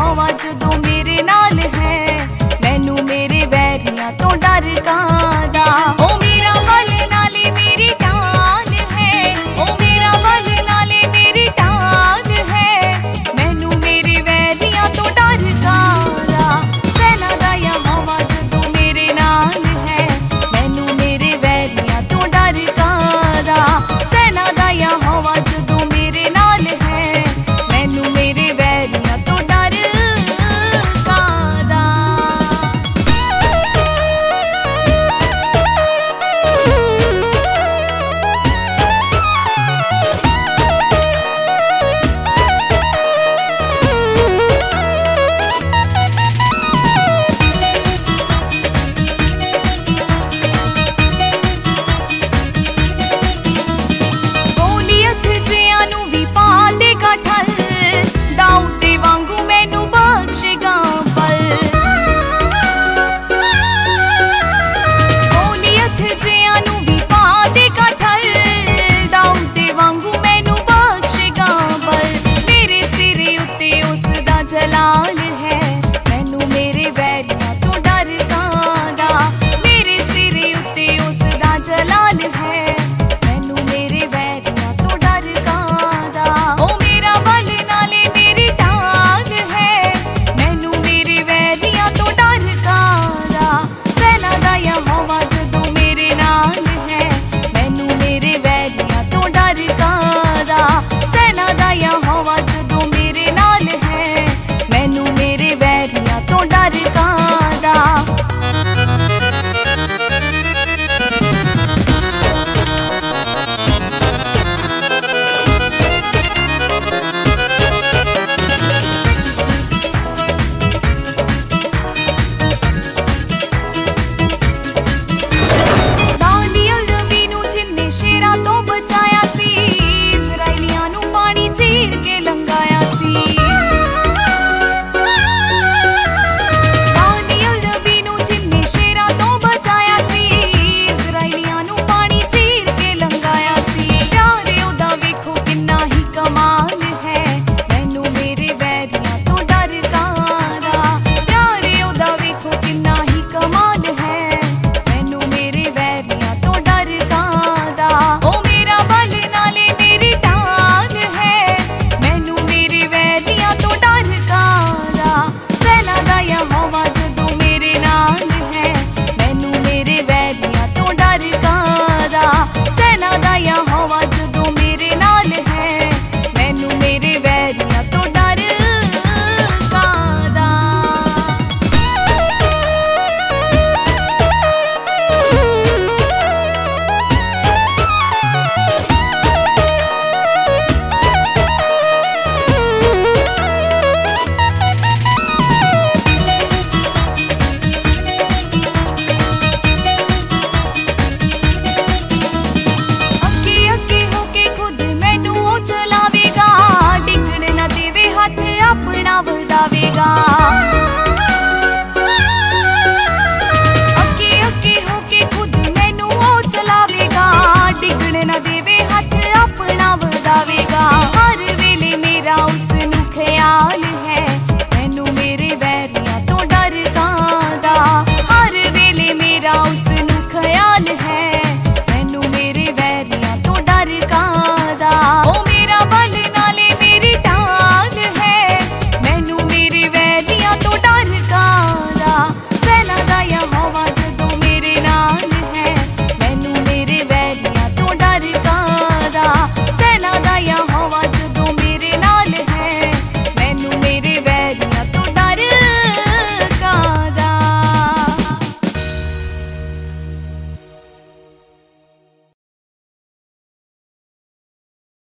हवा जदों मेरे नाल है, मैनू मेरे वैरियां तो डर कादा। ओ मेरा बल नाले मेरी टाल है, ओ मेरा बल नाले मेरी टाल है, मैनू मेरे वैरियां तो डर कादा। सेना दा या हवा जदों मेरे नाल है, मैनू मेरे वैरियां तो डर कादा। सेना दा या हवा जदों मेरे नाल है, मैनू मेरे वैरियां तो डर कादा। ਗੋਲੀਅਤ ਜਿਆਂ ਨੂੰ ਵੀ ਪਾ ਦੇਗਾ ਠੱਲ, ਦਾਊਦ ਦੇ ਵਾਂਗੂ ਮੈਨੂੰ ਬਖਸ਼ੇਗਾ ਬਲ। ਗੋਲੀਅਤ ਜਿਆਂ ਨੂੰ ਵੀ ਪਾ ਦੇਗਾ ਠੱਲ, ਦਾਊਦ ਦੇ ਵਾਂਗੂ ਮੈਨੂੰ ਬਖਸ਼ੇਗਾ ਬਲ। ਮੇਰੇ ਸਿਰ ਉੱਤੇ ਉਸ ਦਾ ਜਲਾਲ